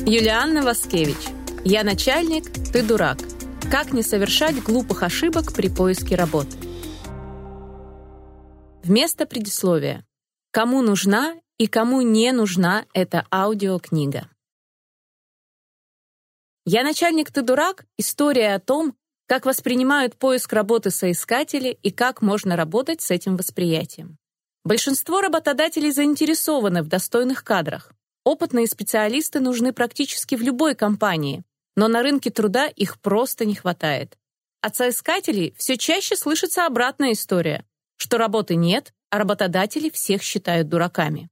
Юлианна Васкевич. Я начальник, ты дурак. Как не совершать глупых ошибок при поиске работы? Вместо предисловия. Кому нужна и кому не нужна эта аудиокнига? «Я начальник, ты дурак» — история о том, как воспринимают поиск работы соискатели и как можно работать с этим восприятием. Большинство работодателей заинтересованы в достойных кадрах. Опытные специалисты нужны практически в любой компании, но на рынке труда их просто не хватает. От соискателей все чаще слышится обратная история, что работы нет, а работодатели всех считают дураками.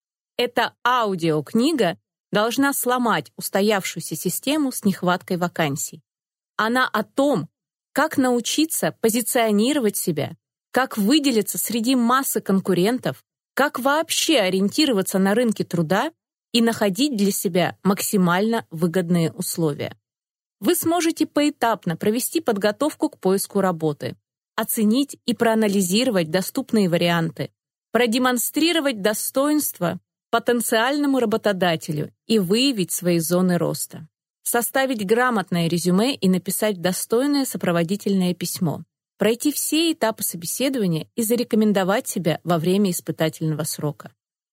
Эта аудиокнига должна сломать устоявшуюся систему с нехваткой вакансий. Она о том, как научиться позиционировать себя, как выделиться среди массы конкурентов, как вообще ориентироваться на рынке труда и находить для себя максимально выгодные условия. Вы сможете поэтапно провести подготовку к поиску работы, оценить и проанализировать доступные варианты, продемонстрировать достоинства потенциальному работодателю и выявить свои зоны роста, составить грамотное резюме и написать достойное сопроводительное письмо, пройти все этапы собеседования и зарекомендовать себя во время испытательного срока.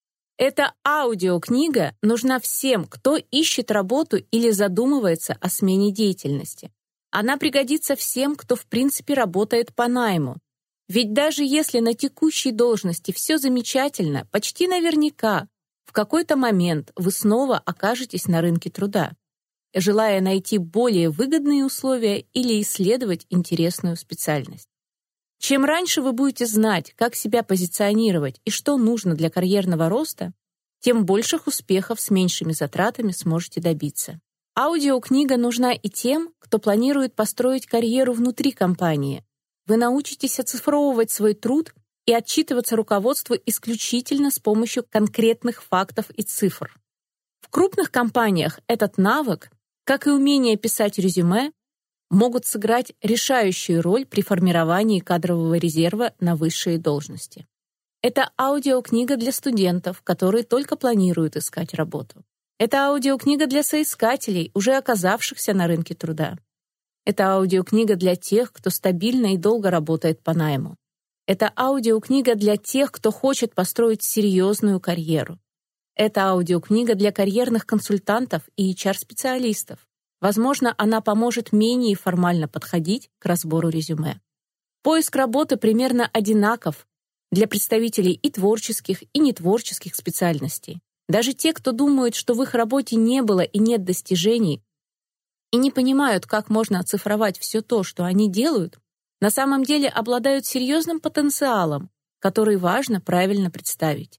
Эта аудиокнига нужна всем, кто ищет работу или задумывается о смене деятельности. Она пригодится всем, кто в принципе работает по найму. Ведь даже если на текущей должности все замечательно, почти наверняка в какой-то момент вы снова окажетесь на рынке труда, желая найти более выгодные условия или исследовать интересную специальность. Чем раньше вы будете знать, как себя позиционировать и что нужно для карьерного роста, тем больших успехов с меньшими затратами сможете добиться. Аудиокнига нужна и тем, кто планирует построить карьеру внутри компании. Вы научитесь оцифровывать свой труд и отчитываться руководству исключительно с помощью конкретных фактов и цифр. В крупных компаниях этот навык, как и умение писать резюме, могут сыграть решающую роль при формировании кадрового резерва на высшие должности. Это аудиокнига для студентов, которые только планируют искать работу. Это аудиокнига для соискателей, уже оказавшихся на рынке труда. Это аудиокнига для тех, кто стабильно и долго работает по найму. Это аудиокнига для тех, кто хочет построить серьезную карьеру. Это аудиокнига для карьерных консультантов и HR-специалистов. Возможно, она поможет менее формально подходить к разбору резюме. Поиск работы примерно одинаков для представителей и творческих, и нетворческих специальностей. Даже те, кто думают, что в их работе не было и нет достижений, и не понимают, как можно оцифровать все то, что они делают, на самом деле обладают серьезным потенциалом, который важно правильно представить.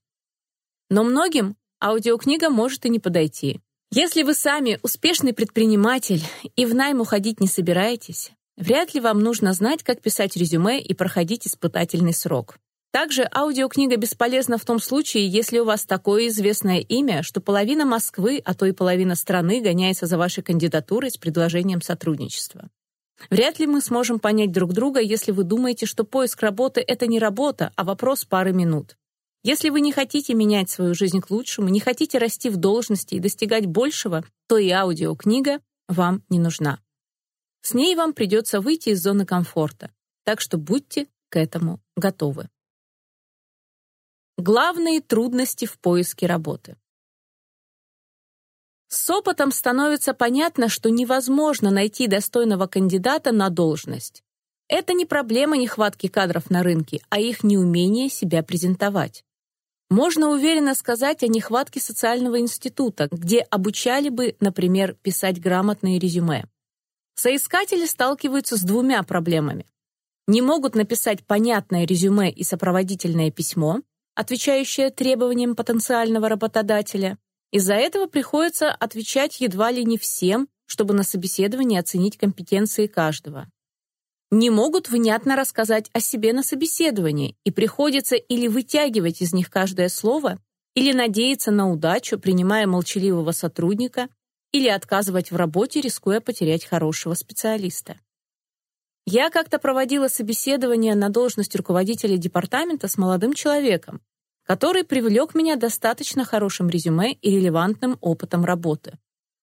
Но многим аудиокнига может и не подойти. Если вы сами успешный предприниматель и в найм уходить не собираетесь, вряд ли вам нужно знать, как писать резюме и проходить испытательный срок. Также аудиокнига бесполезна в том случае, если у вас такое известное имя, что половина Москвы, а то и половина страны гоняется за вашей кандидатурой с предложением сотрудничества. Вряд ли мы сможем понять друг друга, если вы думаете, что поиск работы — это не работа, а вопрос пары минут. Если вы не хотите менять свою жизнь к лучшему, не хотите расти в должности и достигать большего, то и аудиокнига вам не нужна. С ней вам придется выйти из зоны комфорта, так что будьте к этому готовы. Главные трудности в поиске работы. С опытом становится понятно, что невозможно найти достойного кандидата на должность. Это не проблема нехватки кадров на рынке, а их неумение себя презентовать. Можно уверенно сказать о нехватке социального института, где обучали бы, например, писать грамотные резюме. Соискатели сталкиваются с двумя проблемами. Не могут написать понятное резюме и сопроводительное письмо, отвечающее требованиям потенциального работодателя. Из-за этого приходится отвечать едва ли не всем, чтобы на собеседовании оценить компетенции каждого. Не могут внятно рассказать о себе на собеседовании, и приходится или вытягивать из них каждое слово, или надеяться на удачу, принимая молчаливого сотрудника, или отказывать в работе, рискуя потерять хорошего специалиста. Я как-то проводила собеседование на должность руководителя департамента с молодым человеком, который привлек меня достаточно хорошим резюме и релевантным опытом работы.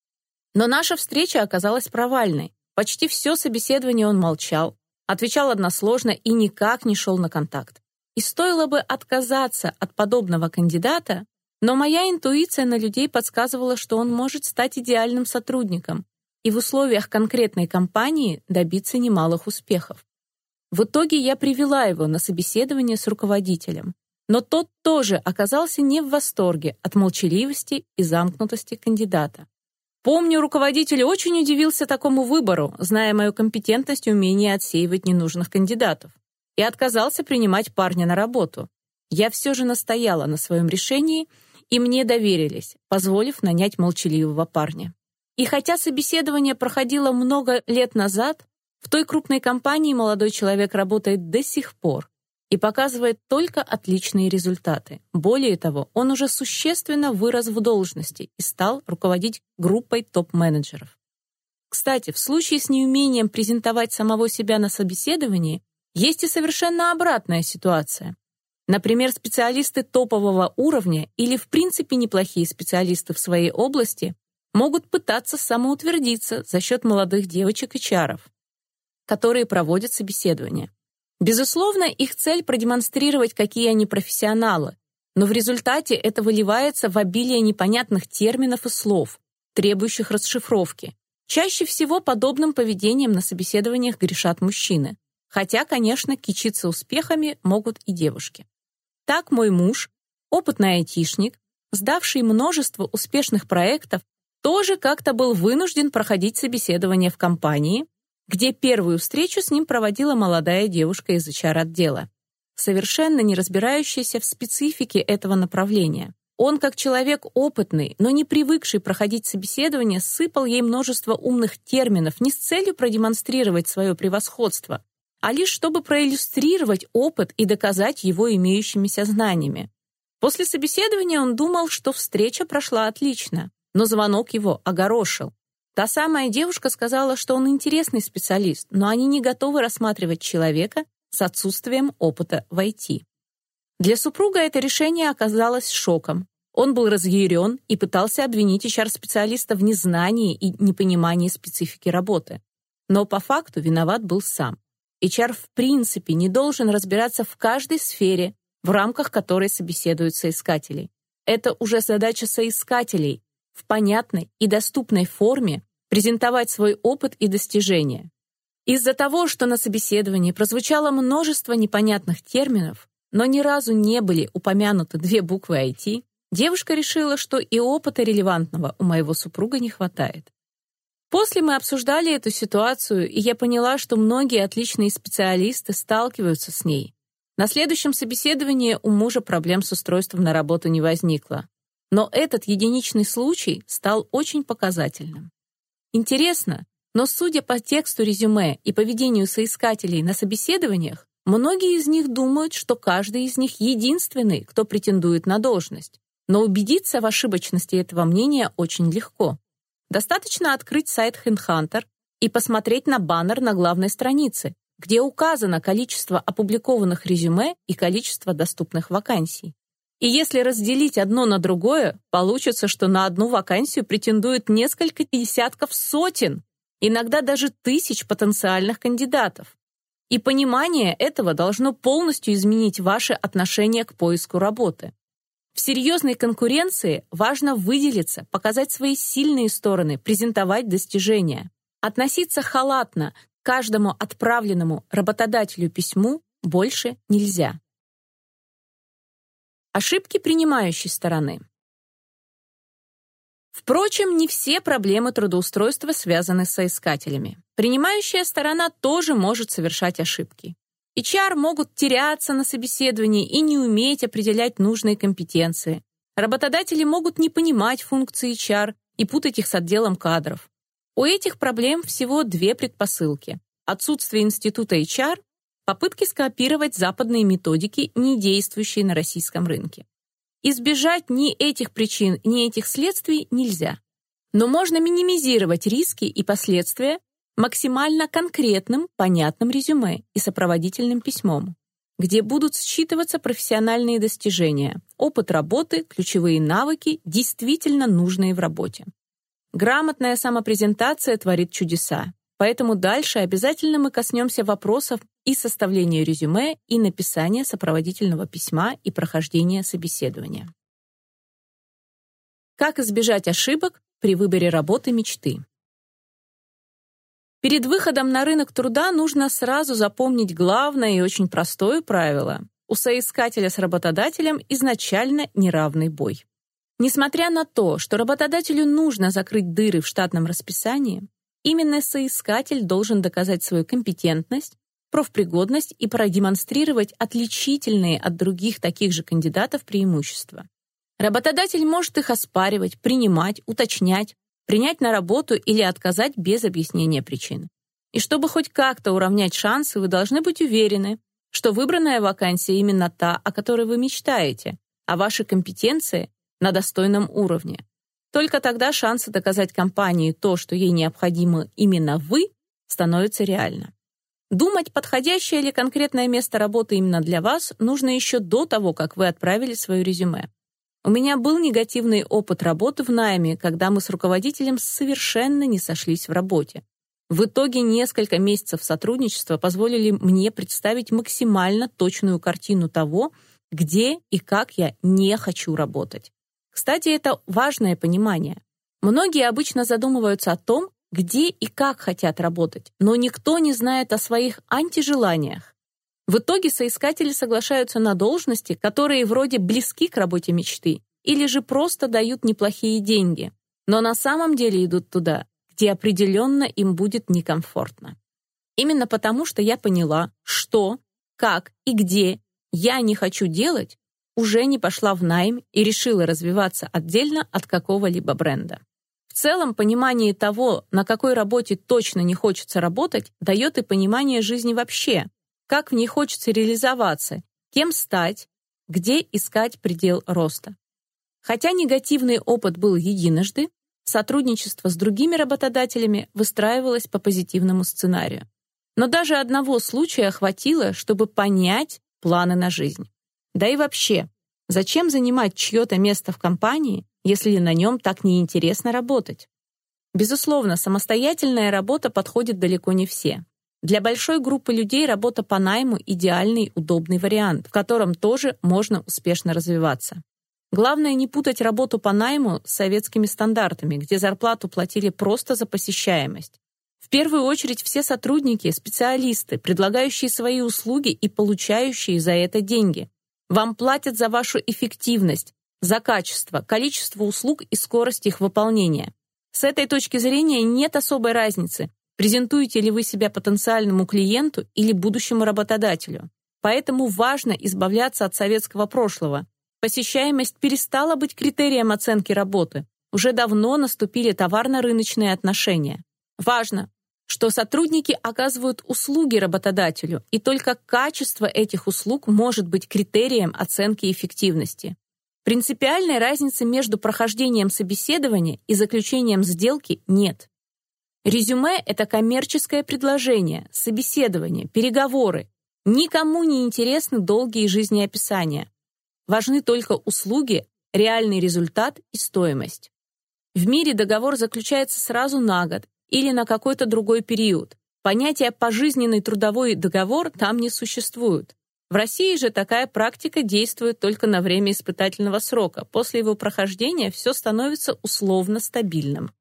Но наша встреча оказалась провальной. Почти все собеседование он молчал, отвечал односложно и никак не шел на контакт. И стоило бы отказаться от подобного кандидата, но моя интуиция на людей подсказывала, что он может стать идеальным сотрудником и в условиях конкретной компании добиться немалых успехов. В итоге я привела его на собеседование с руководителем, но тот тоже оказался не в восторге от молчаливости и замкнутости кандидата. Помню, руководитель очень удивился такому выбору, зная мою компетентность и умение отсеивать ненужных кандидатов, и отказался принимать парня на работу. Я все же настояла на своем решении, и мне доверились, позволив нанять молчаливого парня. И хотя собеседование проходило много лет назад, в той крупной компании молодой человек работает до сих пор и показывает только отличные результаты. Более того, он уже существенно вырос в должности и стал руководить группой топ-менеджеров. Кстати, в случае с неумением презентовать самого себя на собеседовании есть и совершенно обратная ситуация. Например, специалисты топового уровня или в принципе неплохие специалисты в своей области могут пытаться самоутвердиться за счет молодых девочек HR, которые проводят собеседование. Безусловно, их цель продемонстрировать, какие они профессионалы, но в результате это выливается в обилие непонятных терминов и слов, требующих расшифровки. Чаще всего подобным поведением на собеседованиях грешат мужчины, хотя, конечно, кичиться успехами могут и девушки. Так мой муж, опытный айтишник, сдавший множество успешных проектов, тоже как-то был вынужден проходить собеседование в компании, где первую встречу с ним проводила молодая девушка из HR-отдела, совершенно не разбирающаяся в специфике этого направления. Он, как человек опытный, но не привыкший проходить собеседование, сыпал ей множество умных терминов не с целью продемонстрировать свое превосходство, а лишь чтобы проиллюстрировать опыт и доказать его имеющимися знаниями. После собеседования он думал, что встреча прошла отлично, но звонок его огорошил. Та самая девушка сказала, что он интересный специалист, но они не готовы рассматривать человека с отсутствием опыта в IT. Для супруга это решение оказалось шоком. Он был разъярен и пытался обвинить HR-специалиста в незнании и непонимании специфики работы. Но по факту виноват был сам. HR в принципе не должен разбираться в каждой сфере, в рамках которой собеседуют соискателей. Это уже задача соискателей в понятной и доступной форме презентовать свой опыт и достижения. Из-за того, что на собеседовании прозвучало множество непонятных терминов, но ни разу не были упомянуты 2 буквы IT, девушка решила, что и опыта релевантного у моего супруга не хватает. После мы обсуждали эту ситуацию, и я поняла, что многие отличные специалисты сталкиваются с ней. На следующем собеседовании у мужа проблем с устройством на работу не возникло. Но этот единичный случай стал очень показательным. Интересно, но судя по тексту резюме и поведению соискателей на собеседованиях, многие из них думают, что каждый из них единственный, кто претендует на должность. Но убедиться в ошибочности этого мнения очень легко. Достаточно открыть сайт HeadHunter и посмотреть на баннер на главной странице, где указано количество опубликованных резюме и количество доступных вакансий. И если разделить одно на другое, получится, что на одну вакансию претендует несколько десятков сотен, иногда даже тысяч потенциальных кандидатов. И понимание этого должно полностью изменить ваше отношение к поиску работы. В серьезной конкуренции важно выделиться, показать свои сильные стороны, презентовать достижения. Относиться халатно к каждому отправленному работодателю письму больше нельзя. Ошибки принимающей стороны. Впрочем, не все проблемы трудоустройства связаны с соискателями. Принимающая сторона тоже может совершать ошибки. HR могут теряться на собеседовании и не уметь определять нужные компетенции. Работодатели могут не понимать функции HR и путать их с отделом кадров. У этих проблем всего 2 предпосылки: отсутствие института HR, попытки скопировать западные методики, не действующие на российском рынке. Избежать ни этих причин, ни этих следствий нельзя. Но можно минимизировать риски и последствия максимально конкретным, понятным резюме и сопроводительным письмом, где будут считываться профессиональные достижения, опыт работы, ключевые навыки, действительно нужные в работе. Грамотная самопрезентация творит чудеса. Поэтому дальше обязательно мы коснемся вопросов и составления резюме, и написания сопроводительного письма, и прохождения собеседования. Как избежать ошибок при выборе работы мечты? Перед выходом на рынок труда нужно сразу запомнить главное и очень простое правило. У соискателя с работодателем изначально неравный бой. Несмотря на то, что работодателю нужно закрыть дыры в штатном расписании, именно соискатель должен доказать свою компетентность, профпригодность и продемонстрировать отличительные от других таких же кандидатов преимущества. Работодатель может их оспаривать, принимать, уточнять, принять на работу или отказать без объяснения причин. И чтобы хоть как-то уравнять шансы, вы должны быть уверены, что выбранная вакансия именно та, о которой вы мечтаете, а ваши компетенции на достойном уровне. Только тогда шансы доказать компании то, что ей необходимо именно вы, становятся реально. Думать, подходящее ли конкретное место работы именно для вас, нужно еще до того, как вы отправили свое резюме. У меня был негативный опыт работы в найме, когда мы с руководителем совершенно не сошлись в работе. В итоге несколько месяцев сотрудничества позволили мне представить максимально точную картину того, где и как я не хочу работать. Кстати, это важное понимание. Многие обычно задумываются о том, где и как хотят работать, но никто не знает о своих антижеланиях. В итоге соискатели соглашаются на должности, которые вроде близки к работе мечты, или же просто дают неплохие деньги, но на самом деле идут туда, где определенно им будет некомфортно. Именно потому, что я поняла, что, как и где я не хочу делать, уже не пошла в найм и решила развиваться отдельно от какого-либо бренда. В целом, понимание того, на какой работе точно не хочется работать, дает и понимание жизни вообще, как в ней хочется реализоваться, кем стать, где искать предел роста. Хотя негативный опыт был единожды, сотрудничество с другими работодателями выстраивалось по позитивному сценарию. Но даже одного случая хватило, чтобы понять планы на жизнь. Да и вообще, зачем занимать чье-то место в компании, если на нем так неинтересно работать? Безусловно, самостоятельная работа подходит далеко не все. Для большой группы людей работа по найму – идеальный, удобный вариант, в котором тоже можно успешно развиваться. Главное не путать работу по найму с советскими стандартами, где зарплату платили просто за посещаемость. В первую очередь все сотрудники – специалисты, предлагающие свои услуги и получающие за это деньги. Вам платят за вашу эффективность, за качество, количество услуг и скорость их выполнения. С этой точки зрения нет особой разницы, презентуете ли вы себя потенциальному клиенту или будущему работодателю. Поэтому важно избавляться от советского прошлого. Посещаемость перестала быть критерием оценки работы. Уже давно наступили товарно-рыночные отношения. Важно, что сотрудники оказывают услуги работодателю, и только качество этих услуг может быть критерием оценки эффективности. Принципиальной разницы между прохождением собеседования и заключением сделки нет. Резюме — это коммерческое предложение, собеседование, переговоры. Никому не интересны долгие жизнеописания. Важны только услуги, реальный результат и стоимость. В мире договор заключается сразу на год или на какой-то другой период. Понятия «пожизненный трудовой договор» там не существует. В России же такая практика действует только на время испытательного срока. После его прохождения все становится условно стабильным.